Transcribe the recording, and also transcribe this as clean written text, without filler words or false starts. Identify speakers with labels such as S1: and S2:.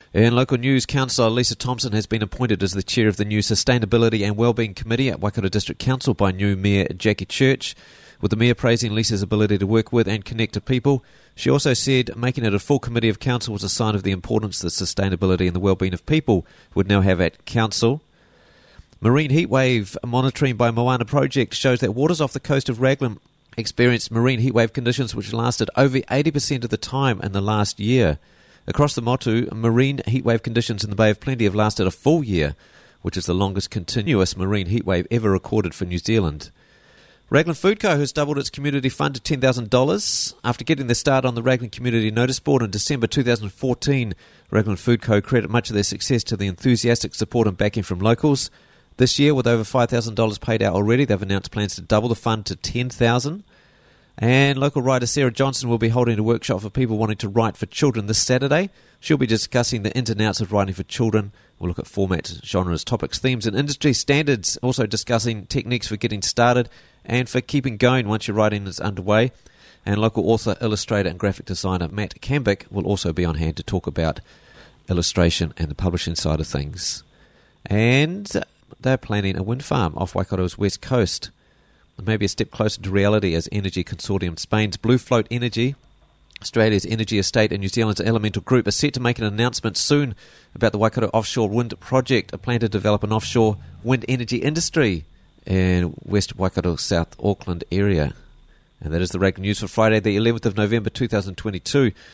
S1: In local news, Councillor Lisa Thompson has been appointed as the chair of the new Sustainability and Wellbeing Committee at Waikato District Council by new Mayor Jackie Church, with the Mayor praising Lisa's ability to work with and connect to people. She also said making it a full committee of council was a sign of the importance that sustainability and the wellbeing of people would now have at council. Marine heatwave monitoring by Moana Project shows that waters off the coast of Raglan experienced marine heatwave conditions which lasted over 80% of the time in the last year. Across the Motu, marine heatwave conditions in the Bay of Plenty have lasted a full year, which is the longest continuous marine heatwave ever recorded for New Zealand. Raglan Food Co. has doubled its community fund to $10,000. After getting their start on the Raglan Community Notice Board in December 2014, Raglan Food Co. credit much of their success to the enthusiastic support and backing from locals. This year, with over $5,000 paid out already, they've announced plans to double the fund to $10,000. And local writer Sarah Johnson will be holding a workshop for people wanting to write for children this Saturday. She'll be discussing the ins and outs of writing for children. We'll look at formats, genres, topics, themes and industry standards, also discussing techniques for getting started and for keeping going once your writing is underway. And local author, illustrator and graphic designer Matt Cambick will also be on hand to talk about illustration and the publishing side of things. And they're planning a wind farm off Waikato's west coast. Maybe a step closer to reality as Energy Consortium Spain's Blue Float Energy, Australia's Energy Estate and New Zealand's Elemental Group are set to make an announcement soon about the Waikato Offshore Wind Project, a plan to develop an offshore wind energy industry in West Waikato, South Auckland area. And that is the Raglan News for Friday, the 11th of November 2022.